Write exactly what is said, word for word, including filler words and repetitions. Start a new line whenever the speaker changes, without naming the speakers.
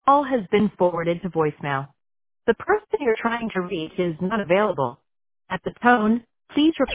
Call has been forwarded to voicemail. The person you're trying to reach is not available. At the tone, please repeat.